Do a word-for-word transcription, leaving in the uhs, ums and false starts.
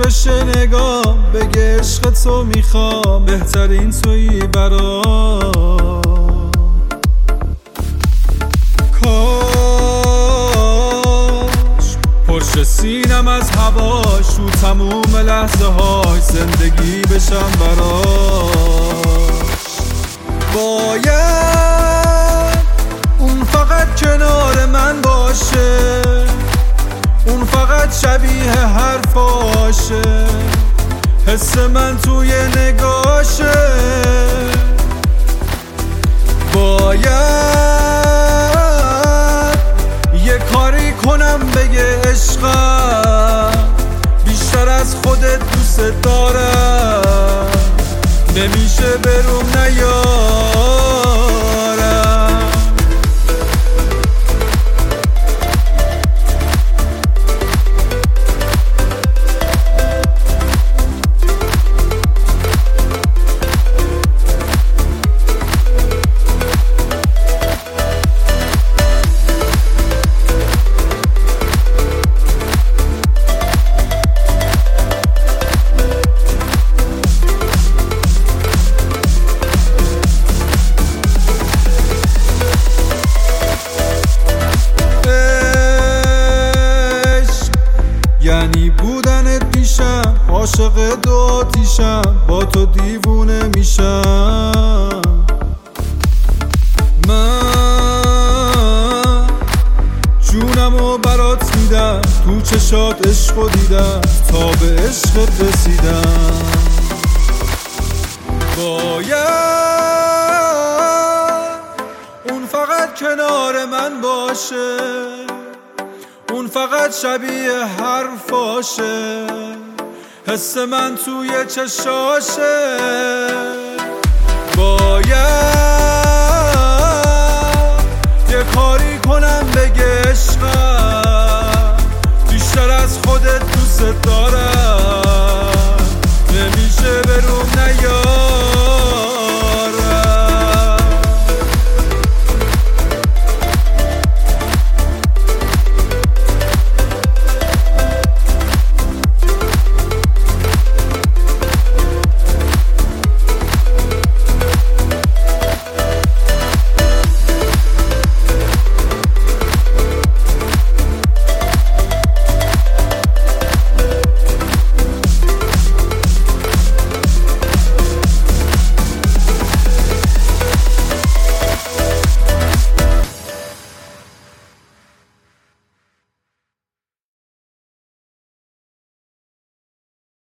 بشه نگام، بگه عشق تو میخوام، بهترین تویی برام. کاش پرش سینم از هواش، تو تموم لحظه های زندگی بشم براش. باید اون فقط کنار من باشه، اون فقط شبیه حرفاشه، حس من توی نگاشه. باید یه کاری کنم بگه عشقم، بیشتر از خودت دوست دارم، نمیشه بروم نیارم. یعنی بودنت پیشم، عاشق دو آتیشم، با تو دیوونه میشم. من جونمو برات میدم، تو چشات عشقو دیدم، تا به عشقت رسیدم. باید اون فقط کنار من باشه، اون فقط شبیه حرفاشه، حس من توی چشاشه. باید یه کاری کنم بگه عشقم، بیشتر از خودت دوست دارم، نمیشه بروم نیارم.